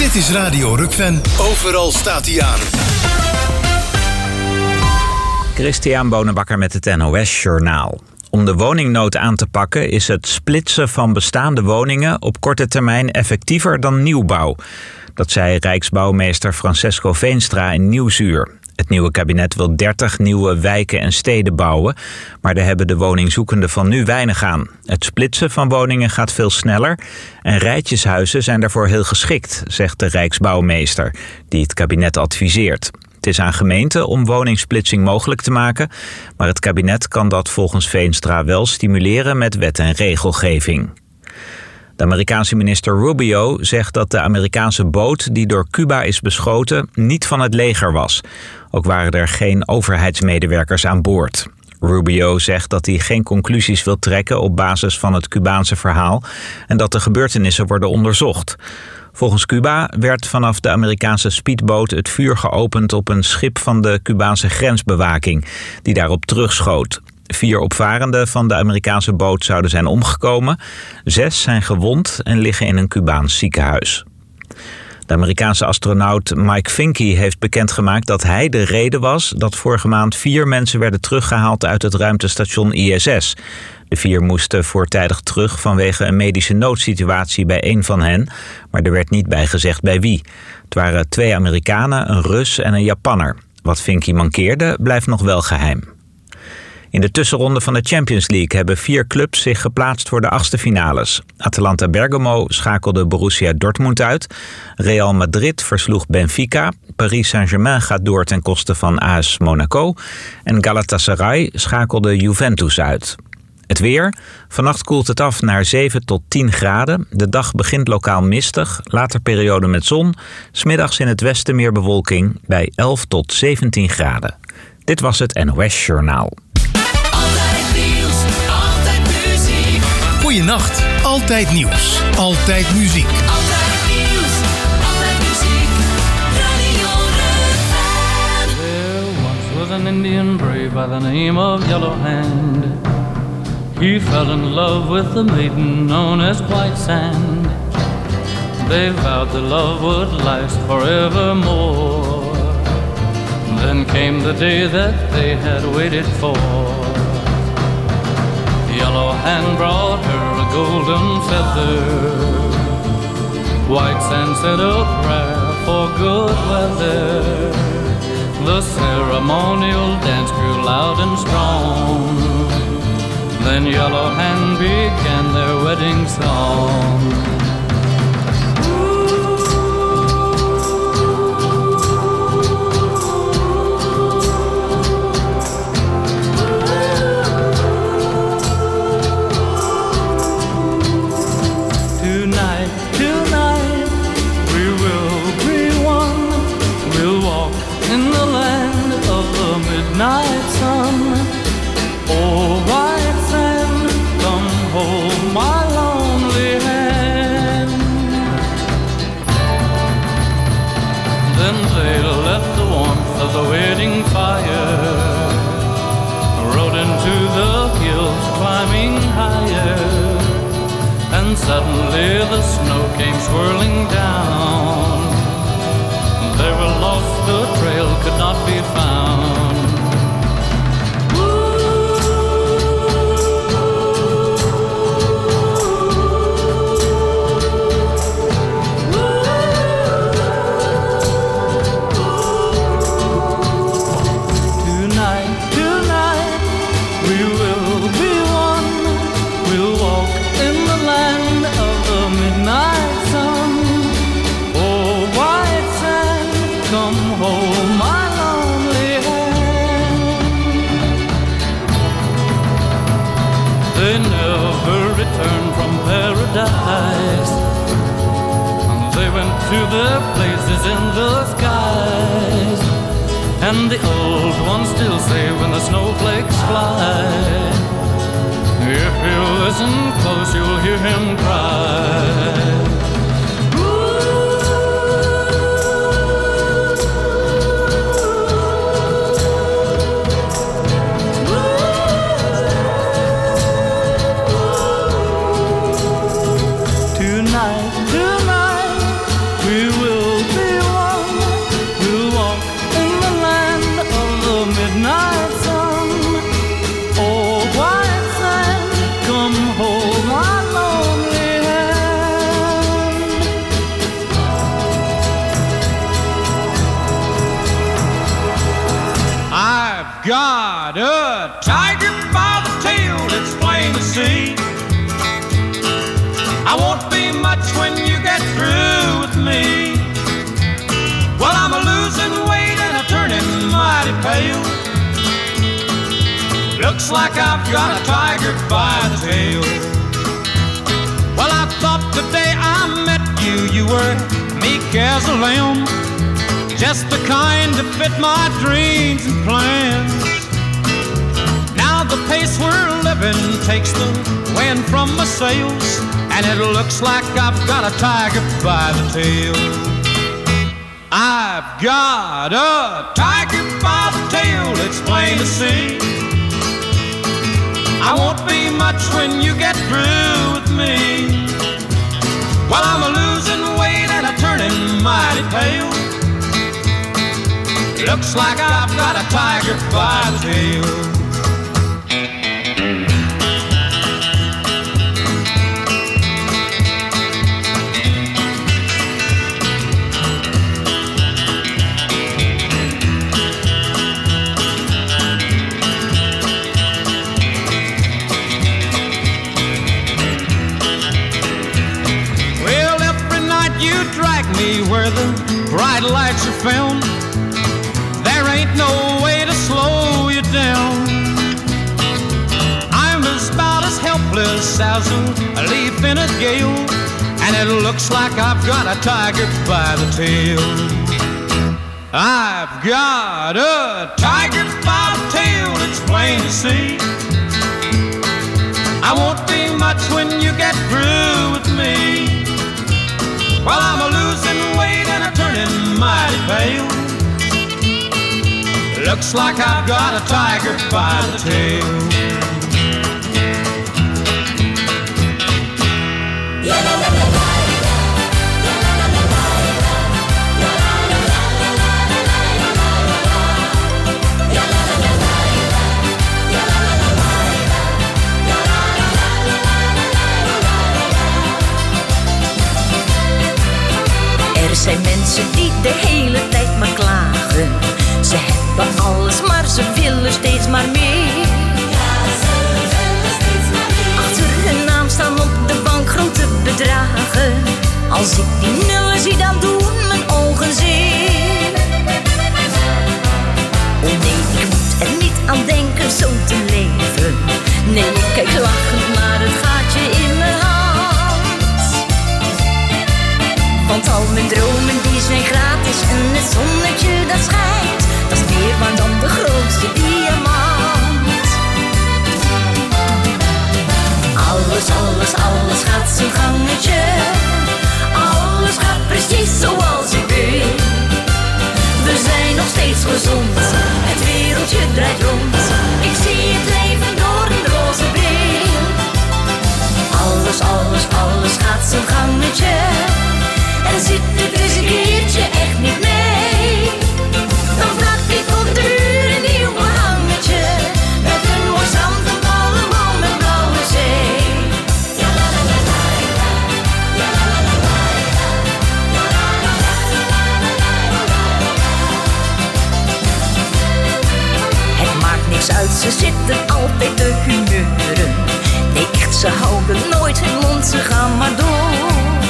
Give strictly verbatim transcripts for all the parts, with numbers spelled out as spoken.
Dit is Radio Rukven. Overal staat hij aan. Christian Bonenbakker met het N O S Journaal. Om de woningnood aan te pakken is het splitsen van bestaande woningen op korte termijn effectiever dan nieuwbouw. Dat zei Rijksbouwmeester Francesco Veenstra in Nieuwsuur. Het nieuwe kabinet wil dertig nieuwe wijken en steden bouwen, maar daar hebben de woningzoekenden van nu weinig aan. Het splitsen van woningen gaat veel sneller en rijtjeshuizen zijn daarvoor heel geschikt, zegt de Rijksbouwmeester, die het kabinet adviseert. Het is aan gemeenten om woningsplitsing mogelijk te maken, maar het kabinet kan dat volgens Veenstra wel stimuleren met wet en regelgeving. De Amerikaanse minister Rubio zegt dat de Amerikaanse boot die door Cuba is beschoten niet van het leger was. Ook waren er geen overheidsmedewerkers aan boord. Rubio zegt dat hij geen conclusies wil trekken op basis van het Cubaanse verhaal en dat de gebeurtenissen worden onderzocht. Volgens Cuba werd vanaf de Amerikaanse speedboot het vuur geopend op een schip van de Cubaanse grensbewaking, die daarop terugschoot. Vier opvarenden van de Amerikaanse boot zouden zijn omgekomen. Zes zijn gewond en liggen in een Cubaans ziekenhuis. De Amerikaanse astronaut Mike Finkey heeft bekendgemaakt dat hij de reden was dat vorige maand vier mensen werden teruggehaald uit het ruimtestation I S S. De vier moesten voortijdig terug vanwege een medische noodsituatie bij één van hen, maar er werd niet bij gezegd bij wie. Het waren twee Amerikanen, een Rus en een Japanner. Wat Finkey mankeerde, blijft nog wel geheim. In de tussenronde van de Champions League hebben vier clubs zich geplaatst voor de achtste finales. Atalanta Bergamo schakelde Borussia Dortmund uit. Real Madrid versloeg Benfica. Paris Saint-Germain gaat door ten koste van A S Monaco. En Galatasaray schakelde Juventus uit. Het weer. Vannacht koelt het af naar zeven tot tien graden. De dag begint lokaal mistig. Later periode met zon. 's Middags in het westen meer bewolking bij elf tot zeventien graden. Dit was het N O S Journaal. Goeienacht, altijd nieuws, altijd muziek. Altijd nieuws, altijd muziek, Radio Rukven. There once was an Indian brave by the name of Yellow Hand. He fell in love with a maiden known as White Sand. They vowed the love would last forevermore. Then came the day that they had waited for. Yellow Hand brought her a golden feather. White Sand said a prayer for good weather. The ceremonial dance grew loud and strong. Then Yellow Hand began their wedding song. Night sun, oh white sand, come hold my lonely hand. Then they left the warmth of the wedding fire, rode into the hills, climbing higher, and suddenly the snow came swirling down. They were lost, the trail could not be found. Paradise. They went to their places in the skies, and the old ones still say when the snowflakes fly, if you listen close you'll hear him cry. Tonight, tonight, we will a tiger by the tail, it's plain to see. I won't be much when you get through with me. Well, I'm a losing weight and I'm turning mighty pale. Looks like I've got a tiger by the tail. Well, I thought the day I met you, you were meek as a lamb, just the kind to fit my dreams and plans. Now the pace we're living takes the wind from my sails, and it looks like I've got a tiger by the tail. I've got a tiger by the tail, it's plain to see. I won't be much when you get through with me. Well, I'm a losing weight and I'm turning mighty pale. Looks like I've got a tiger by the tail. Where the bright lights are found, there ain't no way to slow you down. I'm as about as helpless as a leaf in a gale, and it looks like I've got a tiger by the tail. I've got a tiger by the tail, it's plain to see. I won't be much when you get through with me. Well, I'm a losing weight and I'm turning mighty pale. Looks like I've got a tiger by the tail. Er zijn mensen die de hele tijd maar klagen. Ze hebben alles, maar ze willen steeds maar meer. Ja, ze willen steeds maar meer. Achter hun naam staan op de bank grote bedragen. Als ik die nullen zie, dan doen mijn ogen zeer. Oh nee, ik moet er niet aan denken zo te leven. Nee, ik kijk lachend naar het gaatje in mijn hand. Want al mijn dromen die zijn gratis en het zonnetje dat schijnt, dat is meer waard dan de grootste diamant. Alles, alles, alles gaat zijn gangetje. Alles gaat precies zoals ik wil. We zijn nog steeds gezond, het wereldje draait rond. Ik zie het leven door een roze bril. Alles, alles, alles gaat zijn gangetje. En zit er dus een keertje echt niet mee, dan plak ik op de muur een nieuw hangetje met een mooi strand, een palmboom en blauwe zee. Ja la la la la la, ja la la la la la, ja la la la la la la la. Het maakt niks uit, ze zitten altijd te humeuren. Nee echt, ze houden nooit hun mond, ze gaan maar door.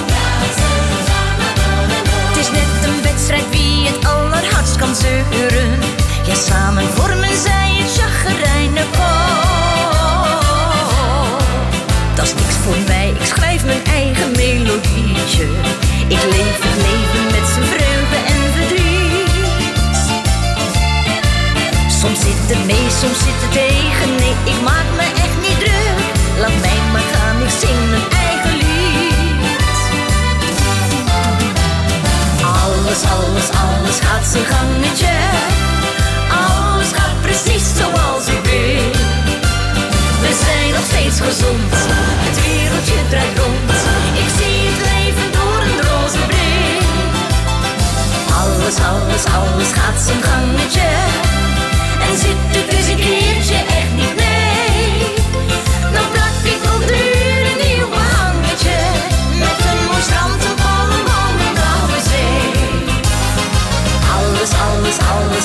Het is net een wedstrijd wie het allerhardst kan zeuren. Ja, samen vormen zij het chagrijnen koor. Dat is niks voor mij, ik schrijf mijn eigen melodietje. Ik leef het leven met zijn vreugde en verdriet. Soms zit het mee, soms zit het tegen. Nee, ik maak me echt niet druk. Laat mij maar gaan, ik zing mijn eigen lied. Alles, alles, alles gaat zijn gangetje. Alles gaat precies zoals ik wil. We zijn nog steeds gezond, het wereldje draait rond. Ik zie het leven door een roze bril. Alles, alles, alles gaat zijn gangetje. En zit er dus een keertje echt niet mee, dan plak ik op de muur een nieuw hangetje met een mooi strand, een palmboom en blauwe zee. Alles, alles, alles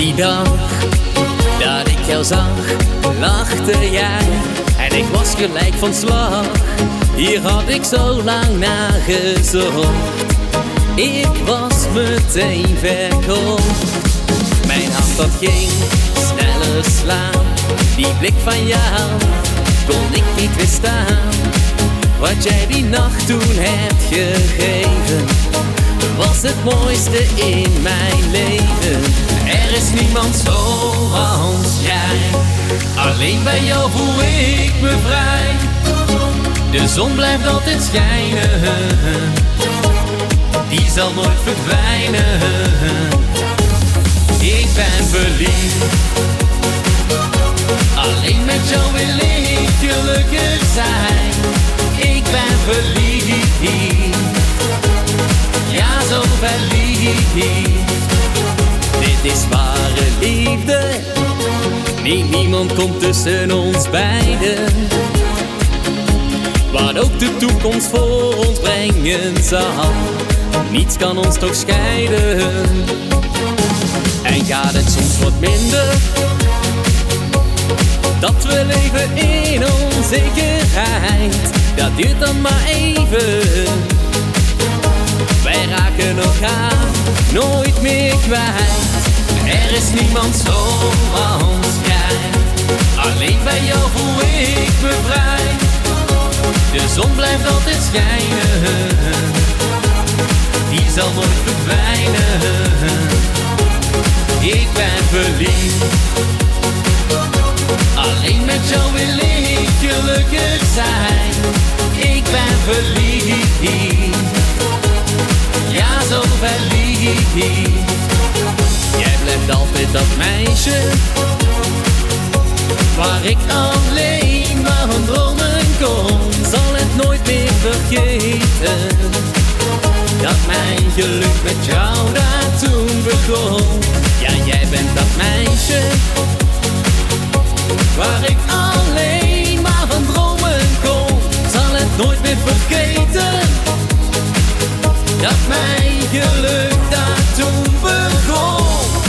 Die dag dat ik jou zag, lachte jij en ik was gelijk van slag. Hier had ik zo lang naar gezocht, ik was meteen verkocht. Mijn hart dat ging sneller slaan, die blik van jou kon ik niet weerstaan. Wat jij die nacht toen hebt gegeven, was het mooiste in mijn leven. Er is niemand zoals jij, alleen bij jou voel ik me vrij. De zon blijft altijd schijnen, die zal nooit verdwijnen. Ik ben verliefd, alleen met jou wil ik gelukkig zijn. Ik ben verliefd, ja zo verliefd. Dit is ware liefde, nee, niemand komt tussen ons beiden. Wat ook de toekomst voor ons brengen zal, niets kan ons toch scheiden. En gaat het soms wat minder, dat we leven in onzekerheid, dat duurt dan maar even. Wij raken elkaar nooit meer kwijt. Er is niemand zoals jij, alleen bij jou voel ik me vrij. De zon blijft altijd schijnen, die zal nooit verdwijnen. Ik ben verliefd, alleen met jou wil ik gelukkig zijn. Ik ben verliefd, ja zo verliefd. Jij blijft altijd dat meisje waar ik alleen maar van dromen kon. Zal het nooit meer vergeten, dat mijn geluk met jou daar toen begon. Ja, jij bent dat meisje waar ik alleen maar van dromen kon. Zal het nooit meer vergeten, dat mijn geluk daar toen begon.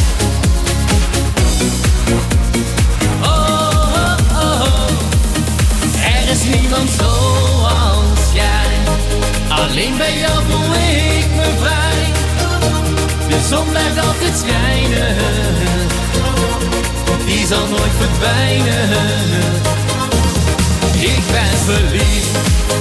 Oh, oh, oh. Er is niemand zoals jij, alleen bij jou voel ik me vrij. De zon blijft altijd schijnen, die zal nooit verdwijnen. Ik ben verliefd,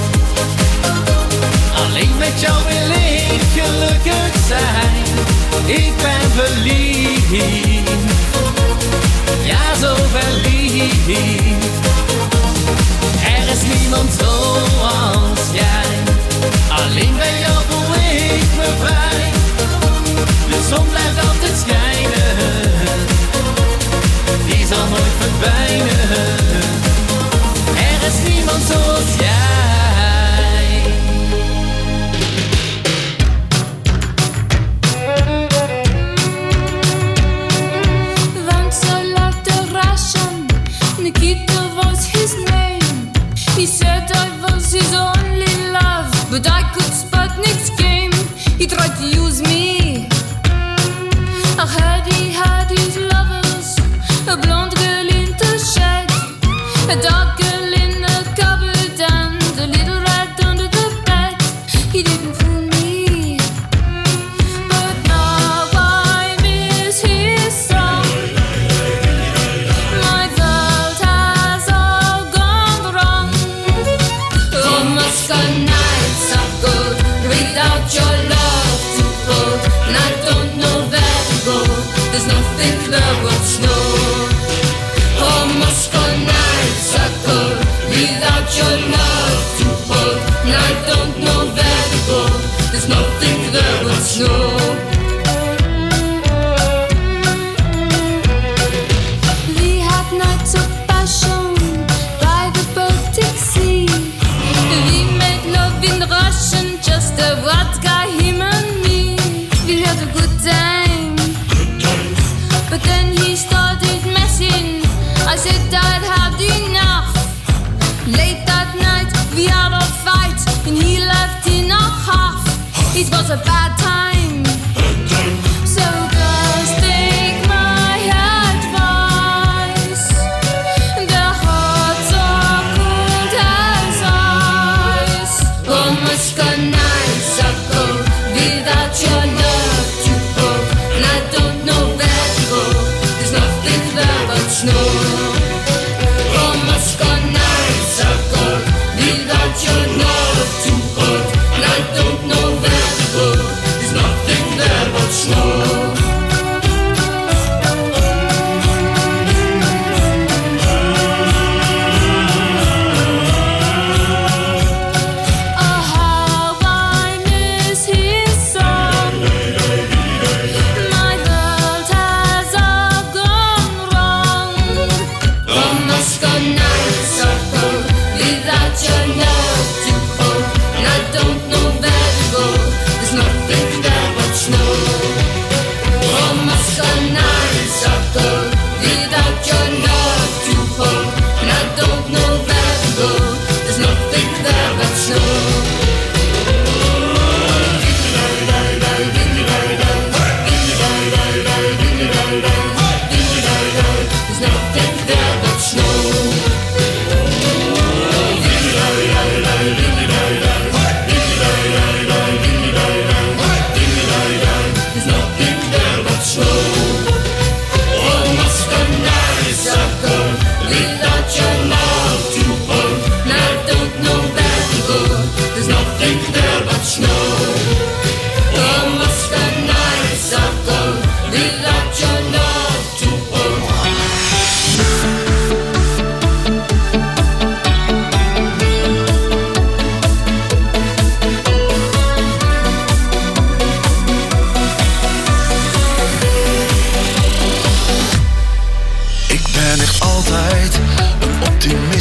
alleen met jou wil ik gelukkig zijn. Ik ben verliefd, ja zo verliefd. Er is niemand zoals jij, alleen bij jou voel ik me vrij. De zon blijft altijd schijnen, die zal nooit verdwijnen. Er is niemand zoals jij. Once I loved a Russian, Nikita was his name. He said I was his only love, but I could spot Nick's game. He tried to use me. I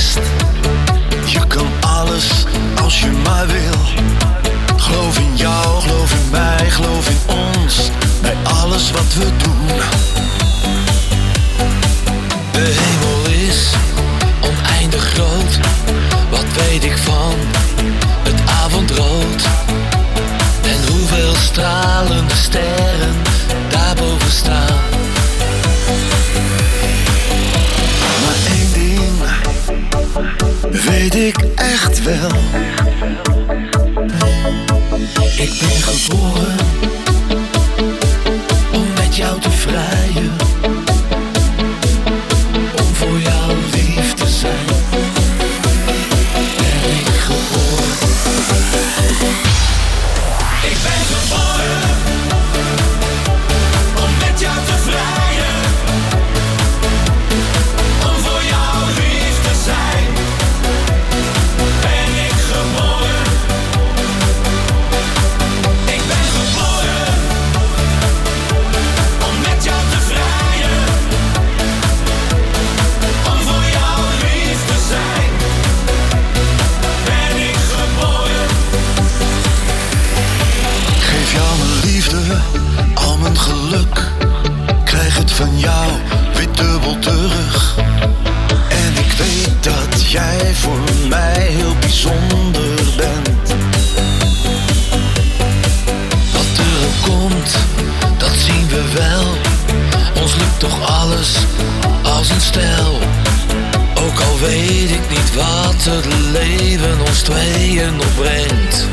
wist. Je kan alles als je maar wil. Geloof in jou, geloof in mij, geloof in ons. Bij alles wat we doen. De hemel is oneindig groot. Wat weet ik van het avondrood? En hoeveel stralende sterren daarboven staan. Maar één ding weet ik echt wel. Ik ben geboren om met jou te vrijen. Om voor jou lief te zijn. Ben ik geboren. Ik ben geboren om met jou te vrijen. Om voor jou lief te zijn. Ben ik geboren. Ik ben geboren om met jou te vrijen. Om voor jou lief te zijn. Ben ik geboren. Geef jou mijn liefde, al mijn geluk. Krijg het van jou weer dubbel terug. En ik weet dat jij voor mij heel bijzonder bent. Wat er ook komt, dat zien we wel. Ons lukt toch alles als een stel. Ook al weet ik niet wat het leven ons tweeën opbrengt.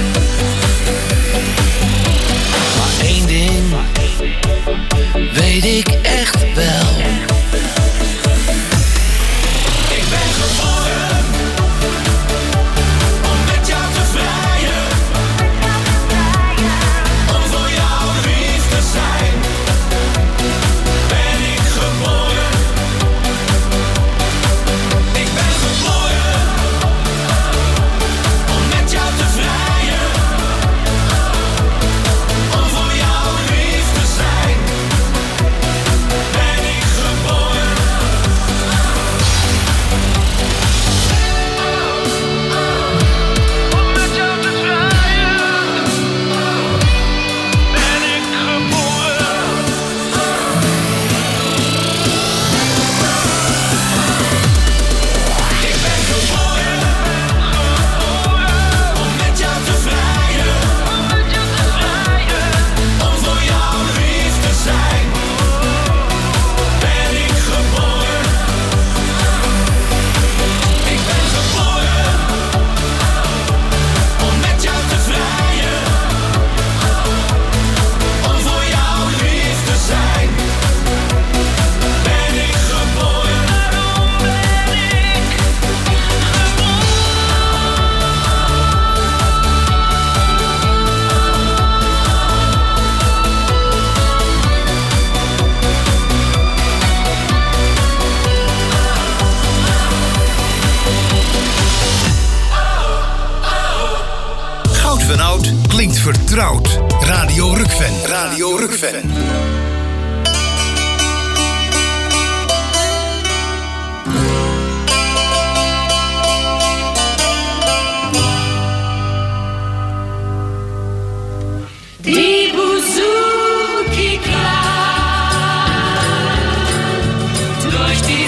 Maar één ding weet ik echt wel. Ik ben geboren om met jou te vrijen. Om voor jou lief te zijn. Ben ik geboren. Ik ben geboren om met jou te vrijen. Om voor jou lief te zijn. Ben ik geboren. Om met jou te vrijen. Ben ik geboren. Ik ben geboren om met jou te vrijen. Om voor jou lief te zijn. Ben ik geboren. Ik ben geboren om met jou te vrijen. Om voor jou lief te zijn. Ben ik geboren. Daarom ben ik Goud van Oud klinkt vertrouwd. Radio Rukven. Radio Rukven. Die Buzuki klang durch die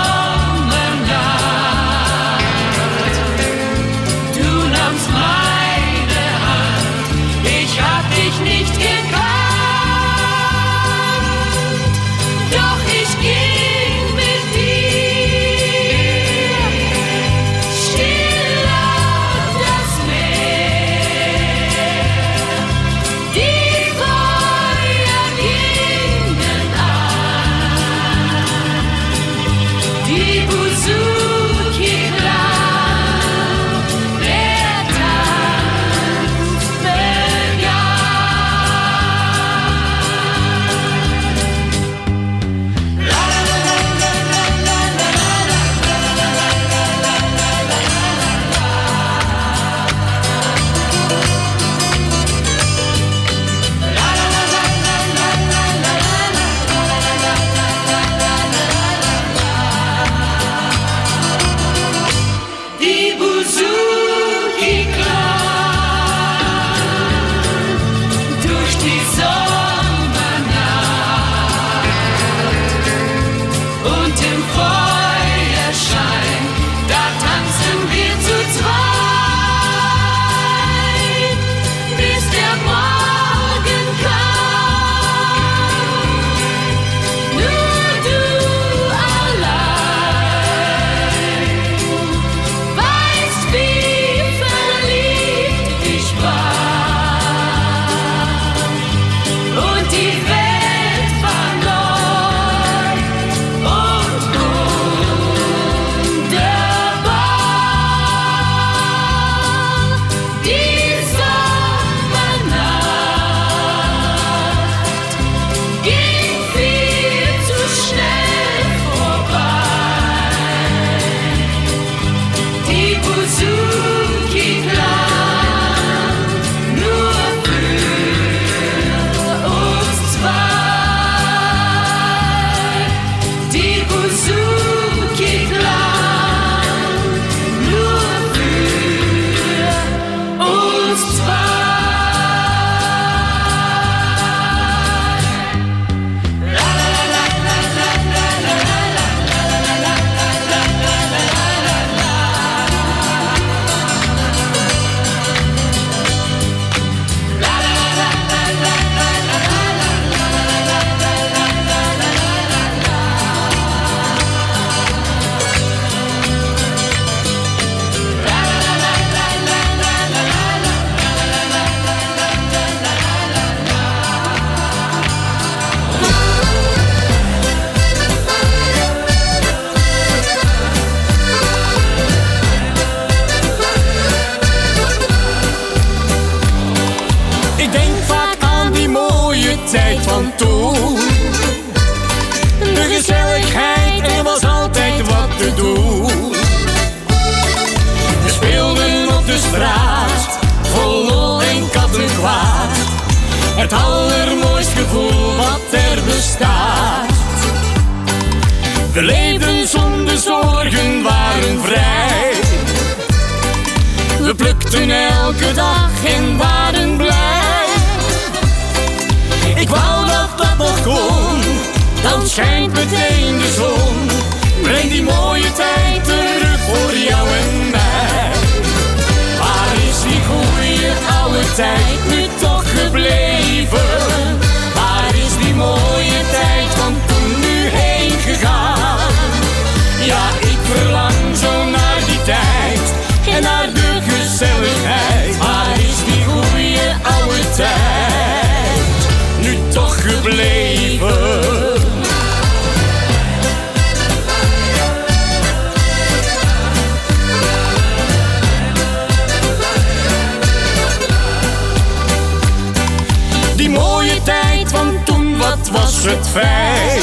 Sommernacht. Du nahmst meine Hand, ich hab dich nicht gekannt. Feuerschein, da tanzen wir zu zweit, bis der Morgen kam. Nur du allein weißt, wie verliebt ich war. Und die Welt war neu und wunderbar. Die Sommernacht ging viel zu schnell vorbei. Die Buzuki klang nur für uns zwei. Die Buzuki klang nur für uns zwei. Ik denk vaak aan die mooie tijd van toen. De gezelligheid, er was altijd wat te doen. We speelden op de straat, vol lol en kattenkwaad. Het allermooist gevoel wat er bestaat. We leefden zonder zorgen, waren vrij. We plukten elke dag en waren blij. Ik wou dat dat nog kon, dan schijnt meteen de zon. Breng die mooie tijd terug voor jou en mij. Waar is die goeie oude tijd nu toch gebleven? Waar is die mooie tijd van toen nu heen gegaan? Ja, ik verlang zo naar die tijd en naar de gezelligheid. Waar is die goeie oude tijd nu toch gebleven? Die mooie tijd van toen, wat was het fijn.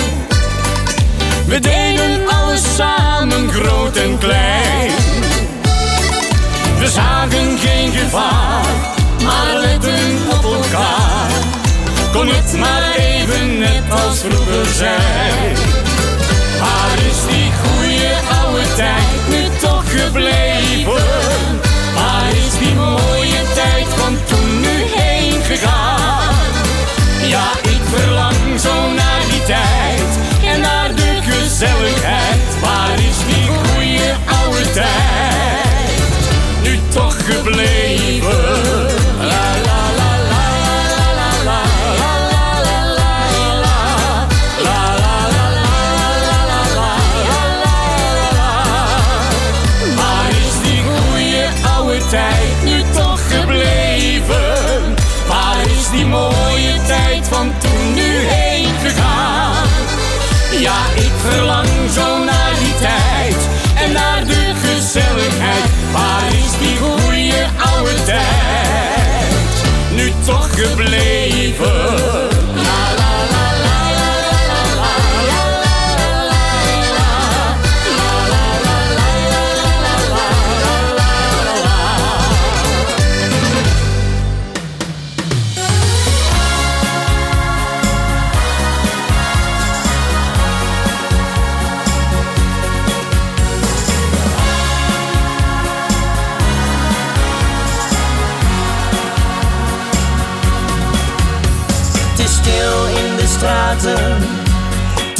We deden alles samen, groot en klein. We zagen geen gevaar, maar letten op elkaar. Kon het maar even net als vroeger zijn. Waar is die goeie oude tijd nu toch gebleven? Waar is die mooie tijd van toen nu heen gegaan? Ja, ik verlang zo naar die tijd en naar de gezelligheid. Waar is die goeie oude tijd nu toch gebleven? La la la la la la la la la la la la la la. Waar is die goeie oude tijd nu toch gebleven? Waar is die mooie tijd van toen nu heen gegaan? Ja, ik verlang zo naar die tijd en naar de gezelligheid. Waar is die goeie oude tijd nu toch gebleven? La la la la la la la la la la la la la la.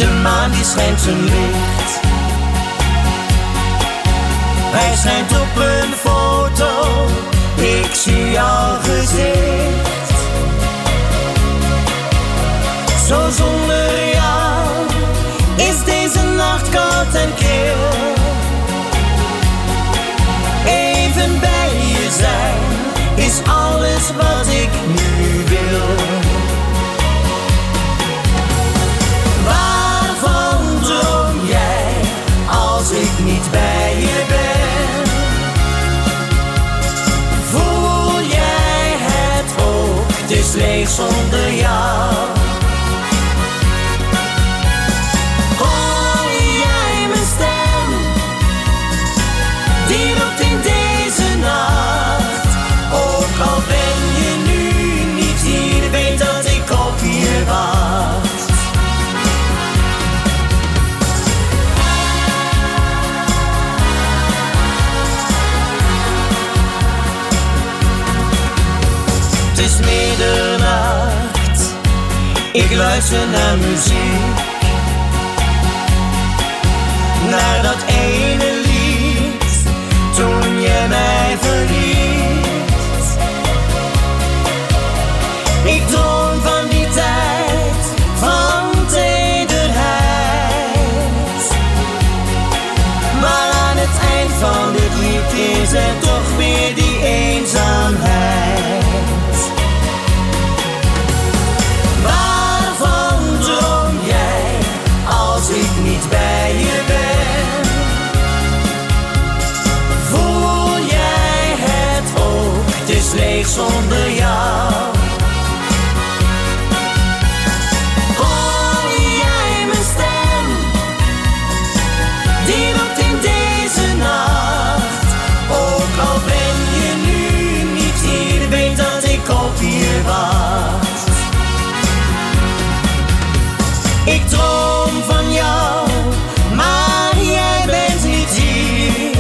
De maan die schijnt zijn licht. Hij schijnt op een foto, ik zie jouw gezicht. Zo zonder jou is deze nacht koud en kil. Even bij je zijn is alles wat ik nu wil. Waarvan droom jij als ik niet bij je ben? Voel jij het ook? Het is leeg zonder jou. Hoor jij mijn stem? Die roept in deze nacht. Ook al ben je nu niet hier, weet dat ik op je wacht. Het is middernacht, ik luister naar muziek. Naar dat ene lied, toen je mij verliet. Ik droom van die tijd, van tederheid. Maar aan het eind van dit lied is er toch weer die eenzaamheid. Waarvan droom jij als ik niet bij je ben? Voel jij het ook? Het is leeg zonder jou. Hoor jij mijn stem? Die roept in deze nacht. Ook al ben je nu niet hier, weet dat ik op je wacht. Ik droom van jou, maar jij bent niet hier.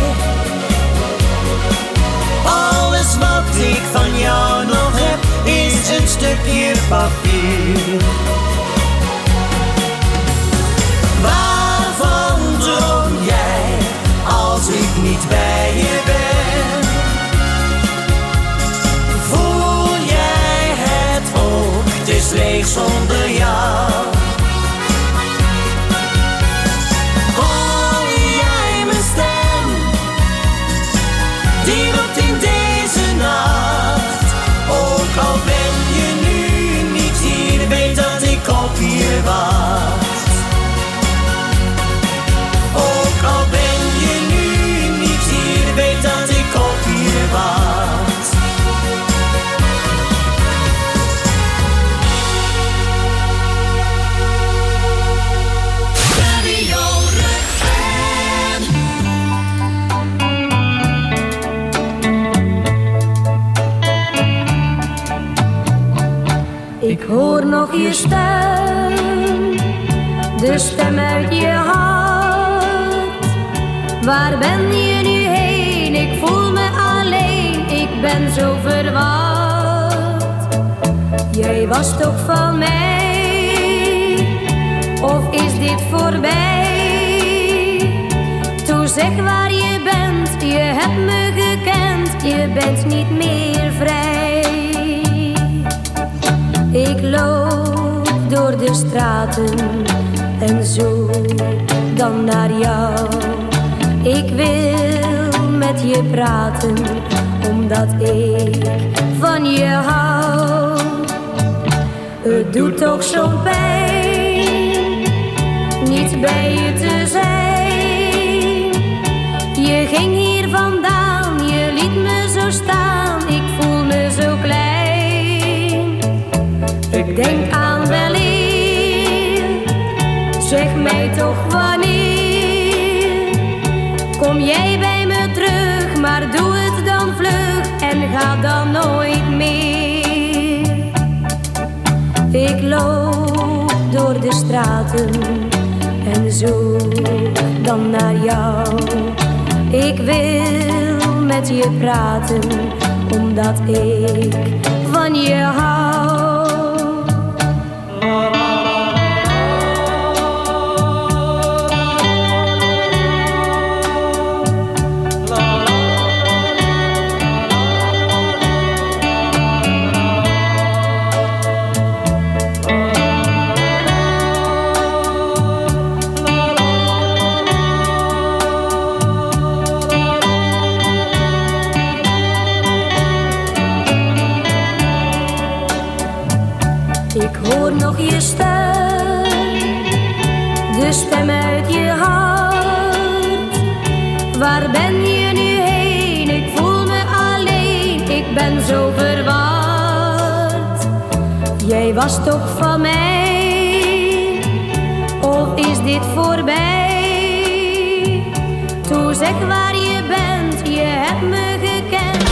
Alles wat ik van jou nog heb, is een stukje papier. Waarvan droom jij als ik niet bij je ben? Voel jij het ook? Het is leeg zonder jou. Hoor jij mijn stem? Die roept in deze nacht. Ook al ben je nu niet hier, weet dat ik op je wacht. Ook al ben je nu niet hier, weet dat ik op je wacht. Radio Rukven. Ik hoor nog je stem, de stem uit je hart. Waar ben je nu heen? Ik voel me alleen, ik ben zo verward. Jij was toch van mij, of is dit voorbij? Toe zeg waar je bent, je hebt me gekend, je bent niet meer vrij. Ik loop door de straten en zoek dan naar jou. Ik wil met je praten, omdat ik van je hou. Het doet toch zo'n pijn, niet bij je te zijn. Je ging hier vandaan, je liet me zo staan, ik voel me zo klein. Ik denk aan weleer, zeg mij toch wanneer. Kom jij bij me terug, maar doe het dan vlug en ga dan nooit meer. Ik loop door de straten en zoek dan naar jou. Ik wil met je praten, omdat ik van je hou. je stem, de stem uit je hart. Waar ben je nu heen? Ik voel me alleen, ik ben zo verward. Jij was toch van mij, of is dit voorbij? Toe zeg waar je bent, je hebt me gekend.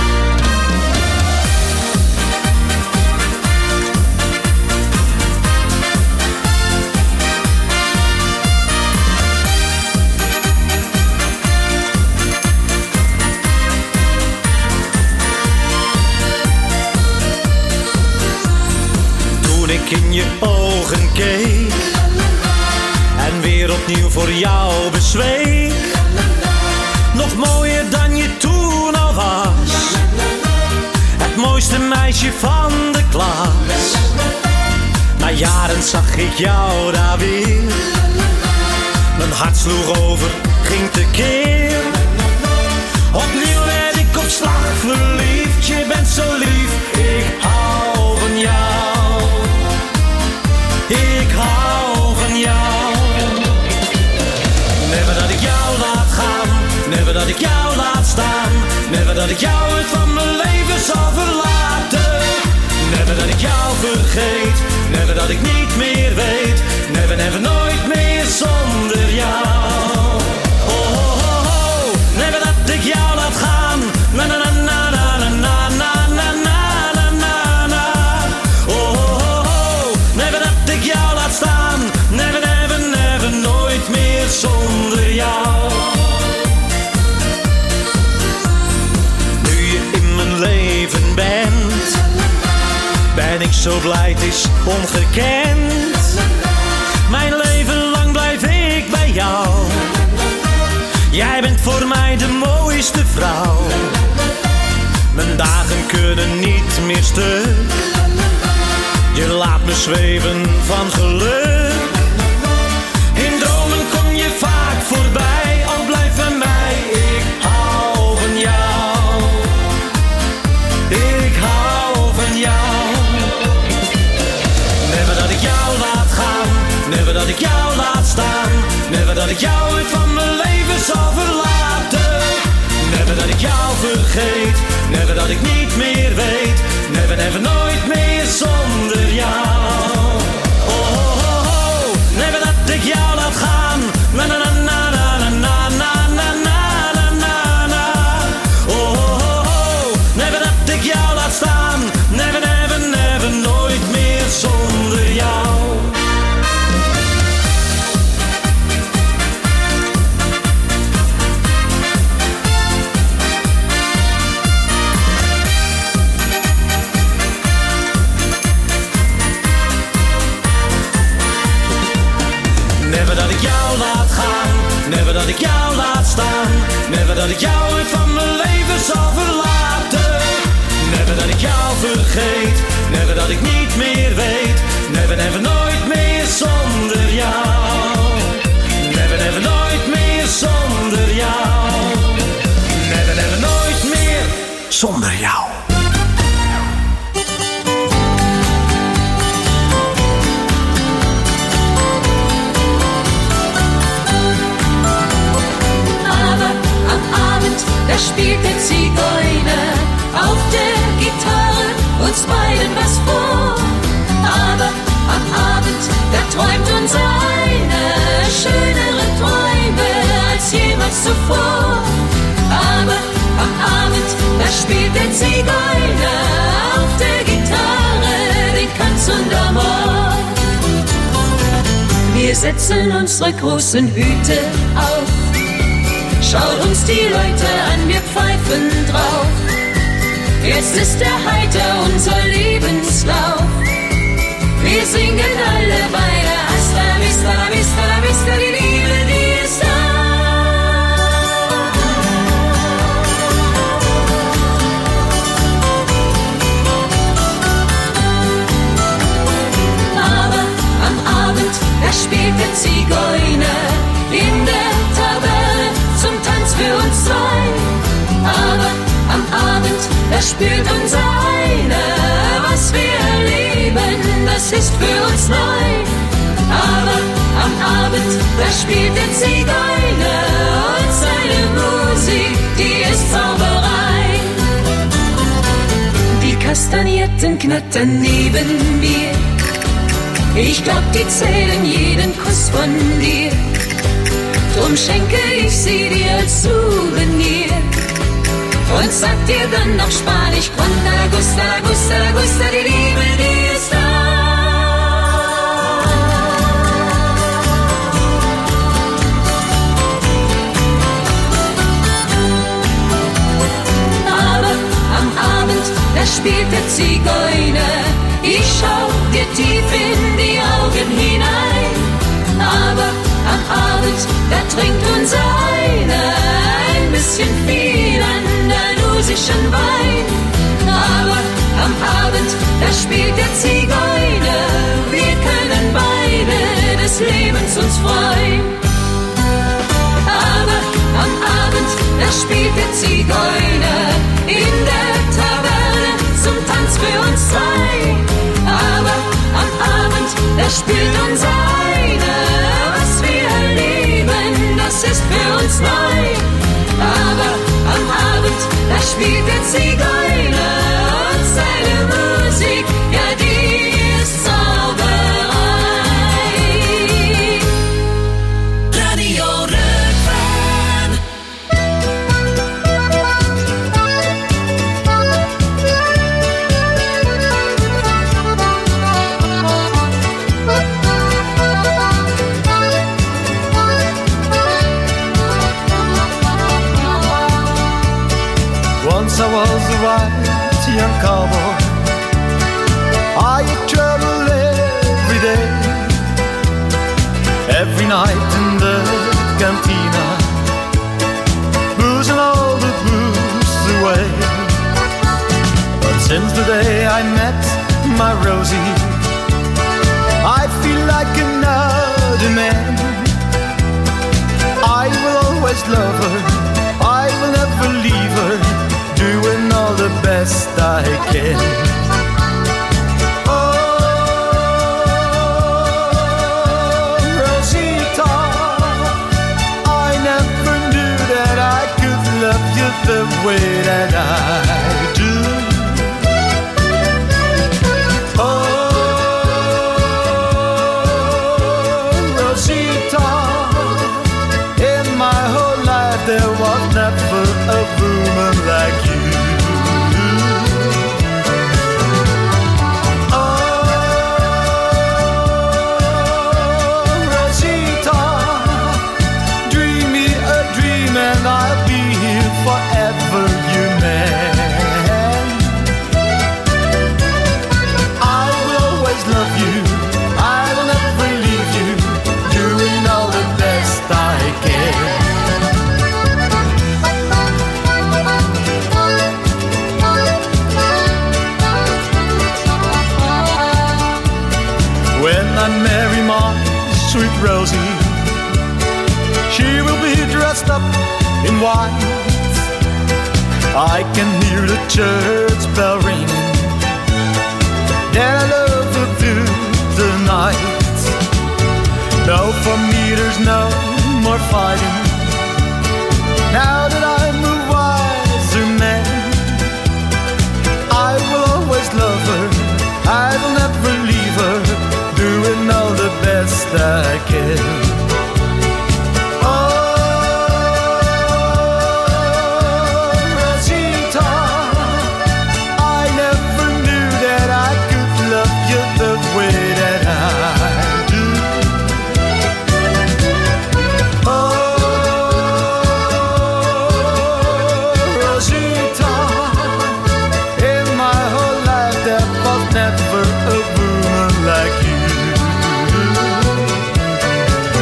Toen ik in je ogen keek en weer opnieuw voor jou bezweek, nog mooier dan je toen al was, het mooiste meisje van de klas. Na jaren zag ik jou daar weer, mijn hart sloeg over, ging tekeer. Opnieuw werd ik op slag verliefd, je bent zo lief, ik hou van jou, ik hou van jou. Never dat ik jou laat gaan, never dat ik jou laat staan, never dat ik jou uit van mijn leven zal verlaten. Never dat ik jou vergeet, never dat ik niet meer weet, never, never, nooit meer zonder jou. Oh, oh, oh, oh. Never dat ik jou laat gaan, na na na na na na na na na na na na. Oh, oh, oh, oh. Never dat ik jou laat staan, never, never, never, nooit meer zonder jou. Nu je in mijn leven bent, ben ik zo blij, het is ongekend. Mijn leven lang blijf ik bij jou, jij bent voor mij de mooiste vrouw. Mijn dagen kunnen niet meer stuk, je laat me zweven van geluk. In dromen kom je vaak voorbij, al blijf bij mij, ik hou van jou, ik hou van jou. Never dat ik jou laat gaan, never dat ik jou laat staan, never dat ik jou uit van mijn leven zal verlaten. Never dat ik jou vergeet, never dat ik niet meer weet, never, never, nooit meer zonder jou. Oh, oh, oh, oh. Never dat ik jou laat gaan, na na na na na na na na na na na na. Oh, oh, oh, oh. Never dat ik jou laat staan, never, never, never, nooit meer zonder jou. Never dat ik jou laat gaan, never dat ik jou laat staan, never dat ik jou uit van mijn leven zal verlaten. Never dat ik jou vergeet, never dat ik niet meer weet, never, never, nooit meer zonder jou. Never, never, nooit meer zonder jou. Never, never, nooit meer zonder jou. Da spielt der Zigeuner auf der Gitarre uns beiden was vor. Aber am Abend, da träumt uns eine schönere Träume als jemals zuvor. Aber am Abend, da spielt der Zigeuner auf der Gitarre den Kanz und Amor. Wir setzen unsere großen Hüte auf, schaut uns die Leute an, wir pfeifen drauf. Jetzt ist er heiter, unser Lebenslauf. Wir singen alle beide Hasta la vista, la vista, la vista, die Liebe, die ist da. Aber am Abend, da spielt der Zigeuner in der Taverne zum Tanz für uns zwei. Aber am Abend, da spürt uns einer, was wir erleben, das das ist für uns neu. Aber am Abend, da spielt der Zigeuner und seine Musik, die ist Zauberei. Die Kastanierten knattern neben mir, ich glaub, die zählen jeden Kuss von dir. Drum schenke ich sie dir als Souvenir und sag dir dann noch Spanisch: Cuanta gusta, gusta, gusta, die Liebe, die ist da. Aber am Abend, da spielt der Zigeuner, ich schau dir tief in die Augen hinein. Aber am Abend, da trinkt unser einer ein bisschen viel andalusischen Wein. Aber am Abend, da spielt der Zigeuner, wir können beide des Lebens uns freuen. Aber am Abend, da spielt der Zigeuner in der Taverne zum Tanz für uns zwei. Aber am Abend, da spielt unser einer, was wir erleben, das ist für uns neu. Aber am Abend, da spielt der Zigeuner und seine Musik, ja, die ist Zauberei. Radio Rückfan. Once I was a white young cowboy, I traveled every day, every night in the cantina, boozing all the booze away. But since the day I met my Rosie, I feel like another man. I will always love her, I will never leave her, doing all the best I can. Oh, Rosita, I never knew that I could love you the way that I do. Oh, Rosita, in my whole life there was never a woman like you. Forever, you man. I will always love you, I will never leave you, doing all the best I can. When I marry my sweet Rosie, she will be dressed up in white. I can hear the church bell ringing, that I love her through the night. No, for me there's no more fighting, now that I'm a wiser man. I will always love her, I will never leave her, doing all the best I can. Never a woman like you.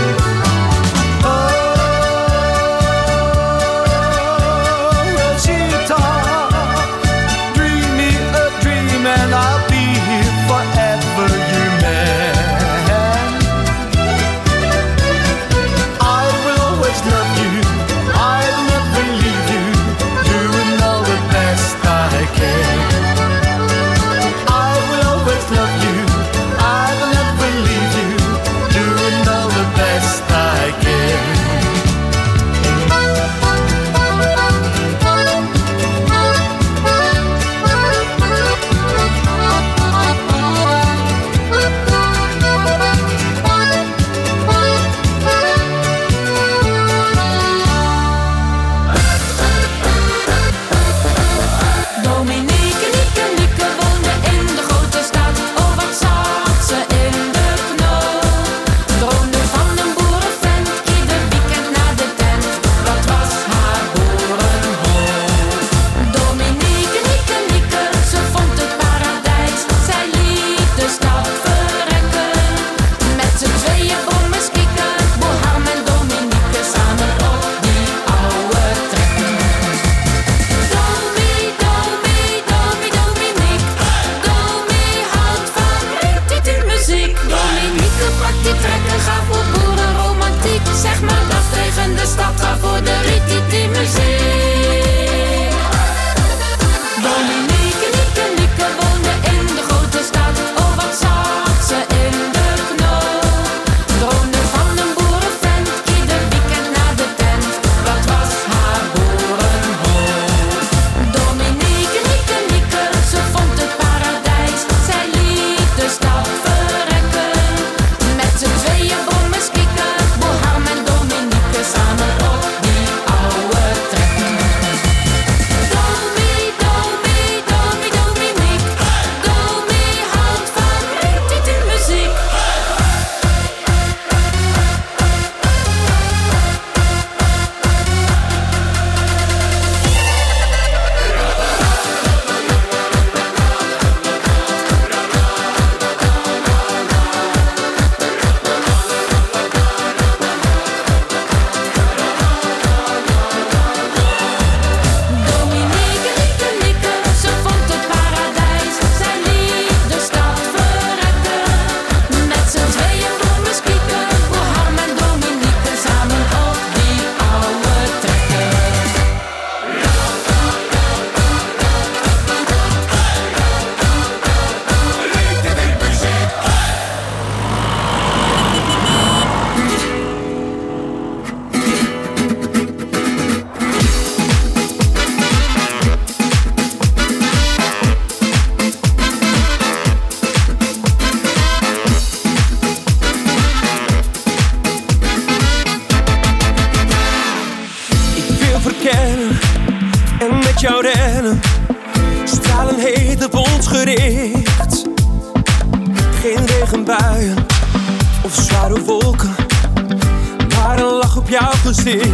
verkennen en met jou rennen. Stralen heet op ons gericht. Geen regenbuien of zware wolken, maar een lach op jouw gezicht.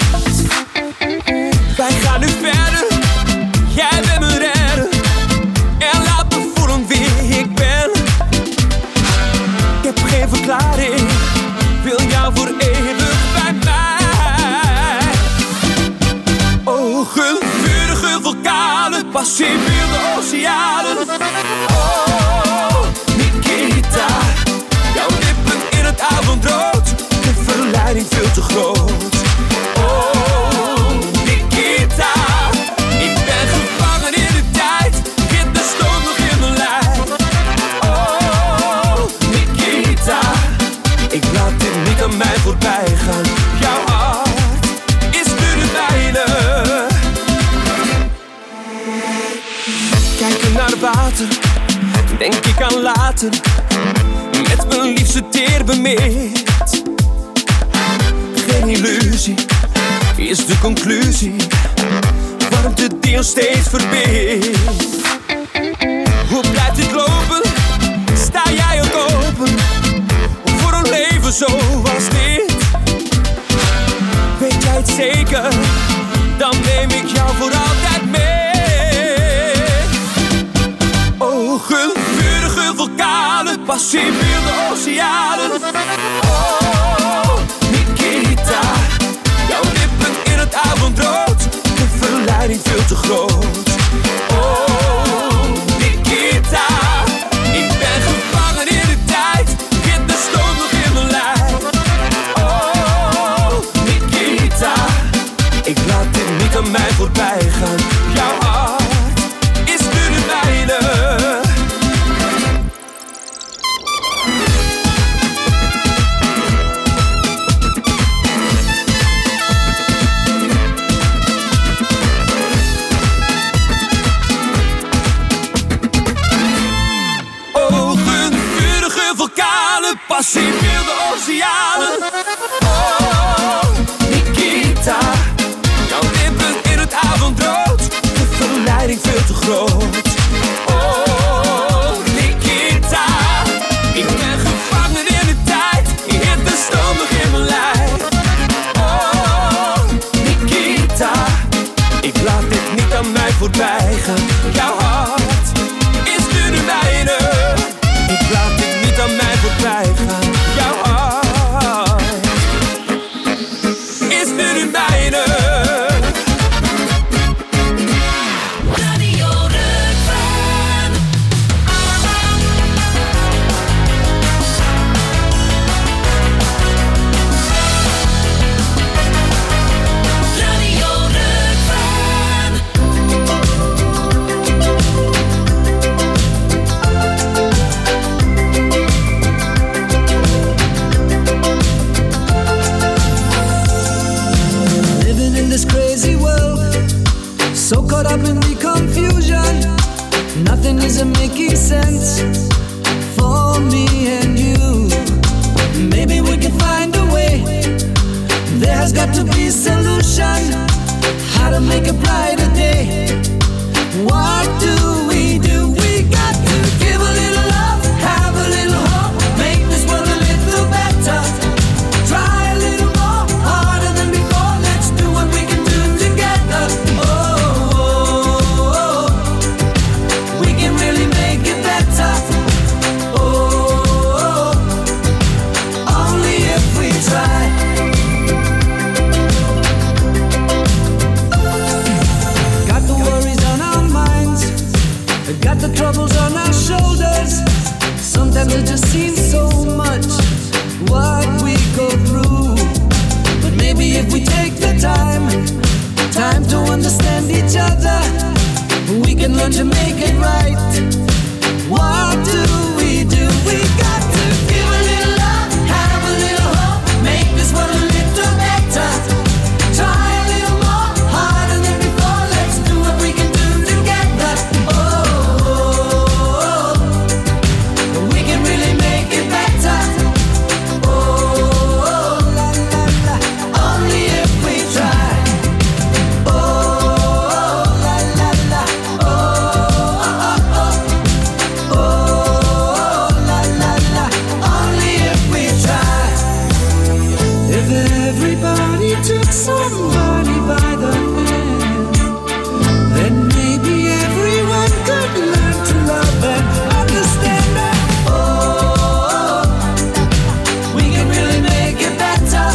Wij gaan nu verder, jij bent me redder. En laat me voelen wie ik ben. Ik heb geen verklaring, wil jou voor eeuwig bij mij. Ogen, vurige vulkanen, passie wilde oceanen. Oh, Nikita, jouw lippen in het avondrood, de verleiding veel te groot. Oh, Nikita, ik ben gevangen in de tijd, hitte stoomt nog in mijn lijf. Oh, Nikita, ik laat dit niet aan mij voorbij gaan. Jouw hart is nu de mijne. Kijken naar het water, denk ik aan later, met mijn liefste teer bemind. Geen illusie, is de conclusie, warmte die ons steeds verbindt. Hoe blijft dit lopen? Sta jij ook open voor een leven zoals dit? Weet jij het zeker? Dan neem ik jou voor altijd mee. Ogen, vurige vulkanen, passie wilde oceanen. Oh, Nikita, jouw lippen in het avondrood, de verleiding veel te groot. Oh, Nikita, ik ben gevangen in de tijd, hitte stoomt nog in mijn lijf. Oh, Nikita, ik laat dit niet aan mij voorbij gaan. Jouw hart is nu de mijne. Passie wilde oceanen. Oh, Nikita, jouw lippen in het avondrood, de verleiding veel te groot. Oh, Nikita, ik ben gevangen in de tijd, hitte stoomt nog in mijn lijf. Oh, Nikita, ik laat dit niet aan mij voorbij gaan. Jouw hart is nu de mijne. Ik laat dit niet aan mij voorbij gaan. Jouw hart is nu de mijne. Radio Rukven. Radio Rukven. Living in this crazy world, so caught up in the confusion, nothing isn't making sense for me and you. Maybe we can find a way, there has got to be a solution, how to make a brighter day. What do we do? We got to give a little love, have a little hope, make this world a little better. Try a little more, harder than before. Let's do what we can do together. Oh, oh, oh. We can really make it better. Oh, oh. Only if we try. Got the worries on our minds, got the troubles on our shoulders. Sometimes it just seems so much what we go through. But maybe if we take the time, time to understand each other, we can learn to make it right. What do we do? We got to give a little love, have a little hope, make this world a little better. Try a little more, harder than before. Let's do what we can do together. Oh, oh, oh. We can really make it better. Oh, oh, la, la, la. Only if we try. took somebody by the hand, then maybe everyone could learn to love and understand that. Oh, we can really make it better.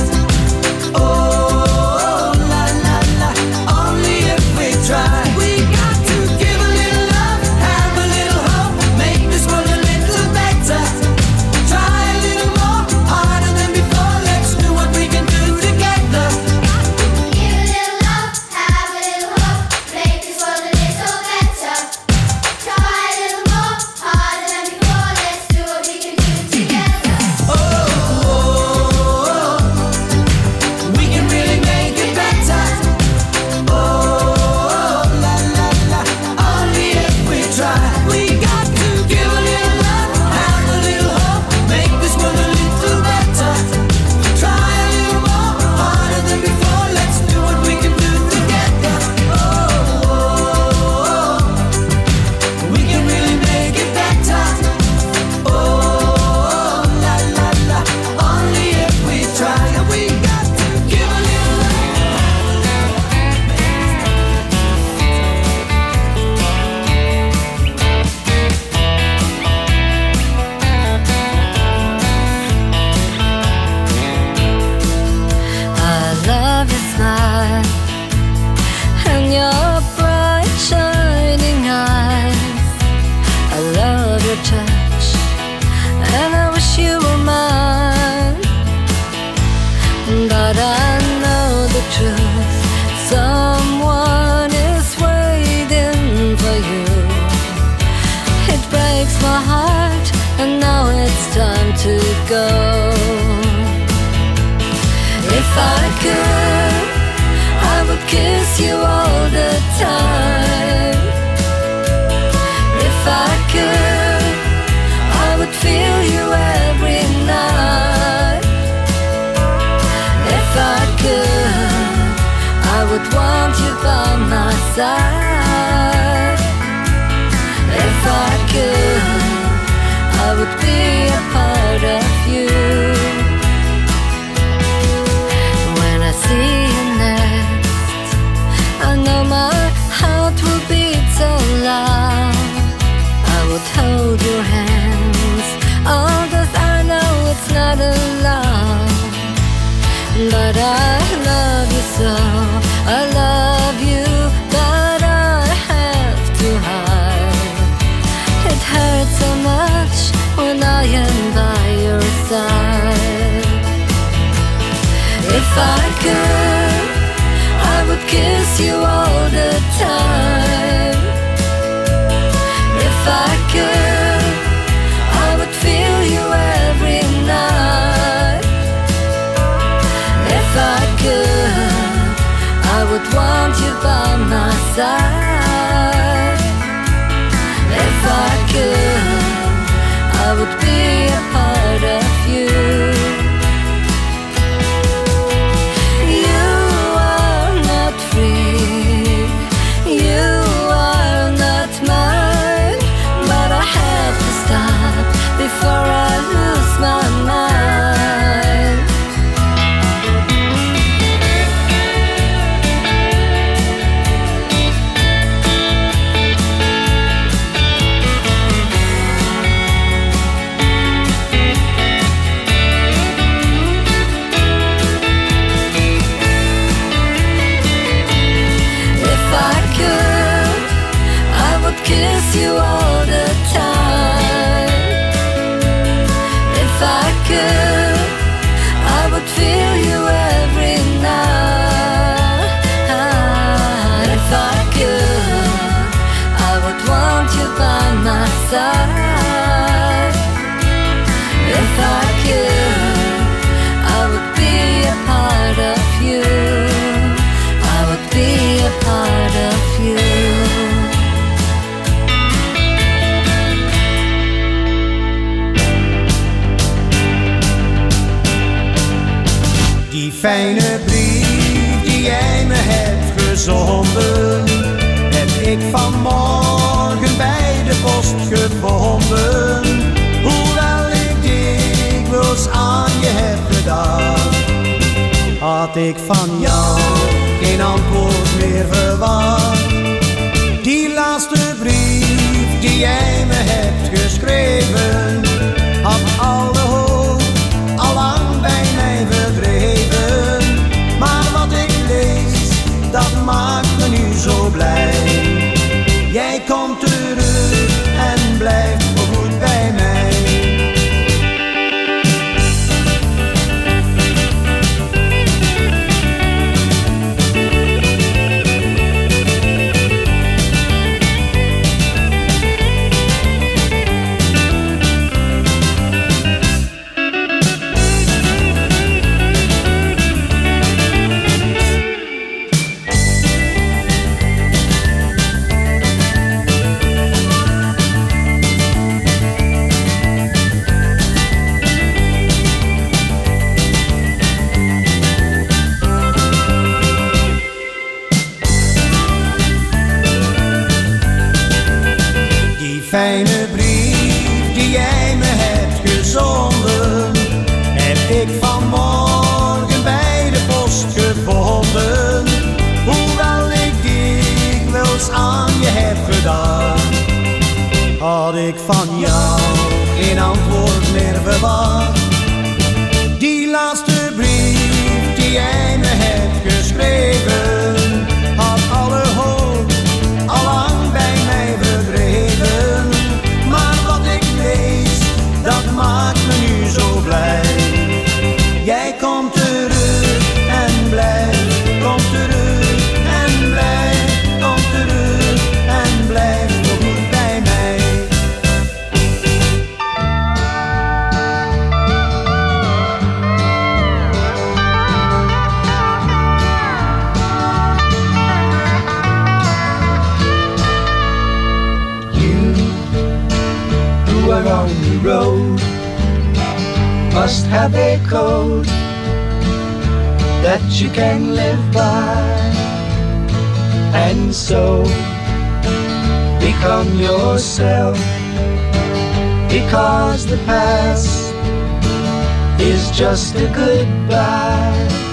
Oh, la la la, only if we try. We got to give a little love, have a little hope, make this world a little better. Try a little more, harder than before. Let's do what we can do together. Give a little love, have a little hope, make this world a little better. Try a little more, harder than before. Let's do what we can do together. Oh, we can really make it better. Oh, la la la, only if we try. We got to give a little love, have a little hope, make this world a little better. Try a little more, harder than before. Let's do what we can do together. Oh, we can really make it better. Oh, la la la, only if we try. And we got to give a little I love your smile and your bright shining eyes. I love your touch and I wish you were mine. But I know the truth, someone is waiting for you. It breaks my heart and now it's time to go. If I could, I would kiss you all the time. If I could, I would feel you every night. If I could, I would want you by my side. If I could, I would be a part of you. When I see you next, I know my heart will beat so loud. I would hold your hands, although I know it's not allowed. But I love you so, I love you, but I have to hide. It hurts so much when I am by your side. If I could, I would kiss you all the time. If I could, I would feel you every night. If I could, I would want you by my side. If I could, I would be a part of you. You are not free, you are not mine, but I have to stop before I lose my mind. If I could, I would kiss you all the time. If I could, I would feel you every night. If I could, I would want you by my side. If I could, I would be a part of you. I would be a part of you. Die fijne brief die jij me hebt gezonden, heb ik vanmorgen bij de post gevonden. Hoewel ik dikwijls aan je heb gedaan, had ik van jou geen antwoord meer verwacht. Die laatste brief die jij me hebt geschreven, had alle hoop al lang bij mij verdreven. Maar wat ik lees, dat maakt me nu zo blij. Jij komt terug en blijft voorgoed bij mij. Fijne brief die jij me hebt gezonden, heb ik vanmorgen bij de post gevonden. Hoewel ik dikwijls aan je heb gedaan, had ik van jou geen antwoord meer verwacht. Die laatste brief die jij me hebt geschreven, had alle hoop al lang bij mij verdreven. Dat maakt me nu zo blij. Jij komt terug en blijft, komt terug en blijft, komt terug en blijft voorgoed bij mij. You who are on the road must have a code that you can live by, and so become yourself, because the past is just a goodbye.